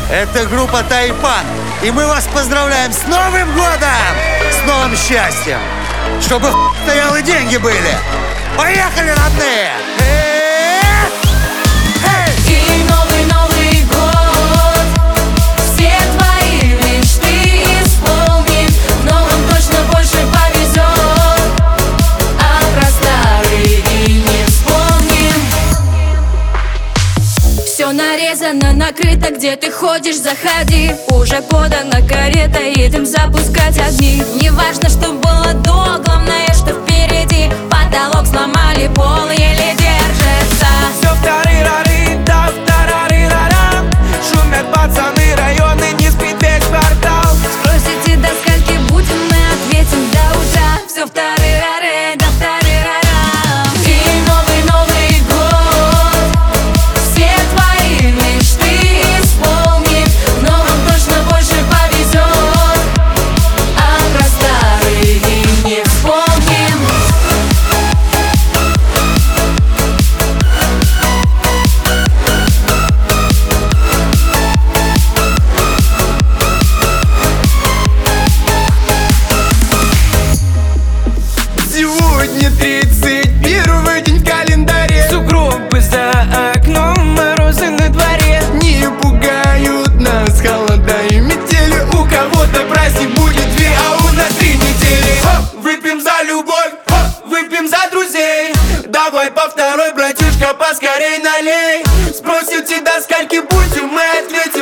Это группа Тайпан. И мы вас поздравляем с Новым годом! С новым счастьем! Чтобы стоял и деньги были! Поехали, родные! И Новый год все твои мечты исполнит. В новом точно больше повезет, а про старые и не вспомним. Все нарезано, накрыто, где ты ходишь, заходи. Уже подана карета, едем запускать огни. Не важно, что было до, главное, что впереди. Потолок сломали, пол еле держится. Все вторы-рары, да вторары-рара. Шумят пацаны, районы, не спит весь квартал. Спросите, до скольки будем, мы ответим до утра. Все вторы-рары, да вторы-рара. И Новый год все твои мечты исполнит. В новом точно больше повезет, а про старые и не вспомним. Сегодня 31-й день в календаре. Сугробы за окном, морозы на дворе. Не пугают нас холода и метели. У кого-то праздник будет 2, а у нас 3 недели. Хоп, выпьем за любовь, хоп, выпьем за друзей. Давай по второй, братишка, поскорей налей. Спросите, до скольки будем, мы ответим.